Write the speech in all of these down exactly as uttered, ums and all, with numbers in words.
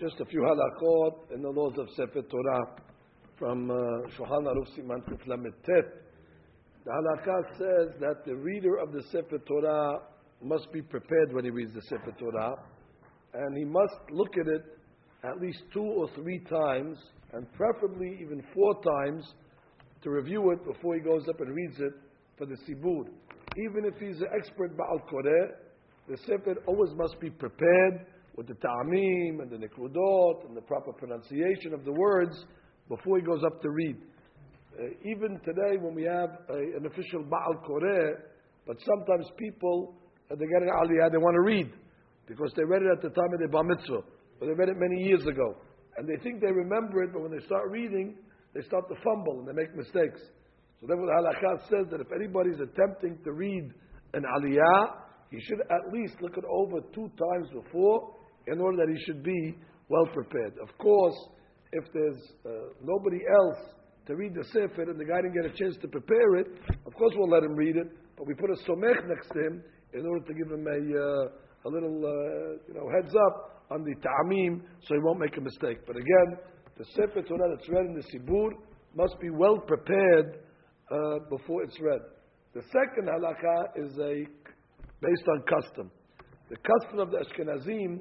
just a few halachot in the laws of Sefer Torah from uh, Shulchan Aruch Siman Kuf Lamed Tet. The halakha says that the reader of the Sefer Torah must be prepared when he reads the Sefer Torah, and he must look at it at least two or three times, and preferably even four times, to review it before he goes up and reads it for the Sibur. Even if he's an expert Ba'al Koreh, the Sefer always must be prepared with the ta'amim and the nikrudot and the proper pronunciation of the words before he goes up to read. Uh, even today, when we have a, an official Ba'al Koreh, but sometimes people, uh, they get an aliyah, they want to read, because they read it at the time of the Bar Mitzvah, or they read it many years ago. And they think they remember it, but when they start reading, they start to fumble and they make mistakes. So therefore the halakha says that if anybody's attempting to read an aliyah, he should at least look it over two times before, in order that he should be well prepared. Of course, if there's uh, nobody else to read the Sefer and the guy didn't get a chance to prepare it, of course we'll let him read it, but we put a somech next to him in order to give him a, uh, a little uh, you know, heads up on the ta'amim so he won't make a mistake. But again, the Sefer Torah that's read in the Sibur must be well prepared uh, before it's read. The second halakha is a based on custom. The custom of the Ashkenazim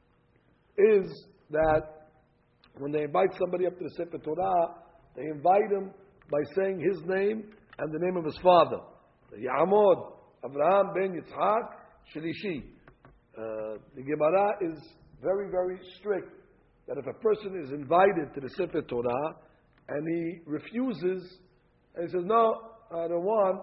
is that when they invite somebody up to the Sefer Torah, they invite him by saying his name and the name of his father. Ya'amod, Avraham ben Yitzhak, Shlishi. Uh, the Gemara is very, very strict that if a person is invited to the Sefer Torah and he refuses, and he says, no, I don't want,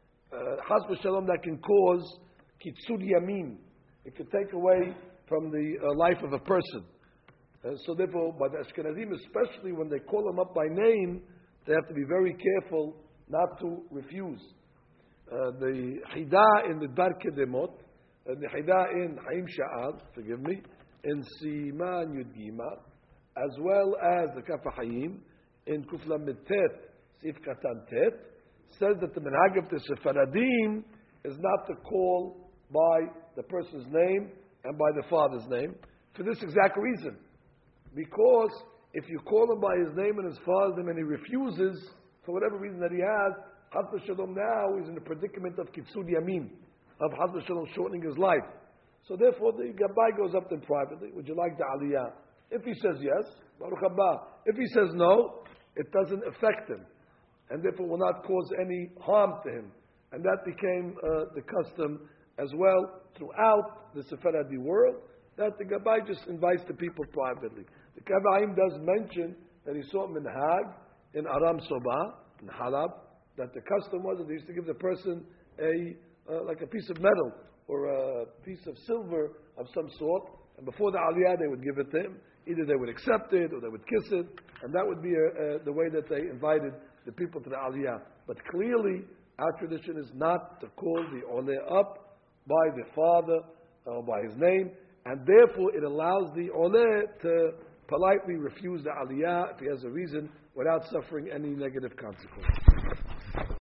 Chas v'shalom, that can cause Kitzur Yamin. It could take away from the uh, life of a person. Uh, so therefore, by the Ashkenazim, especially when they call him up by name, they have to be very careful not to refuse. Uh, the Hida in the Dar Kedemot, uh, the Hida in Haim Sha'al, forgive me, in Siman Yud Gima, as well as the Kaf HaChaim, in Kuf Lamed Tet, Sif Katan Tet, says that the Minhag of the Sephardim is not to call by the person's name and by the father's name, for this exact reason. Because if you call him by his name and his father's name and he refuses, for whatever reason that he has, Chas v'shalom, now he's in the predicament of Kitzur Yamin, of Chas v'shalom shortening his life. So therefore the Gabbai goes up to him privately, would you like the aliyah? If he says yes, Baruch haba. If he says no, it doesn't affect him, and therefore will not cause any harm to him. And that became uh, the custom as well throughout the Sephardi world, that the Gabbai just invites the people privately. The Kavaim does mention that he saw minhag in Aram Soba, in Halab, that the custom was that they used to give the person a uh, like a piece of metal or a piece of silver of some sort, and before the aliyah they would give it to him. Either they would accept it or they would kiss it, and that would be a, a, the way that they invited the people to the aliyah. But clearly, our tradition is not to call the oleh up by the father or by his name, and therefore it allows the oleh to politely refuse the aliyah if he has a reason without suffering any negative consequences.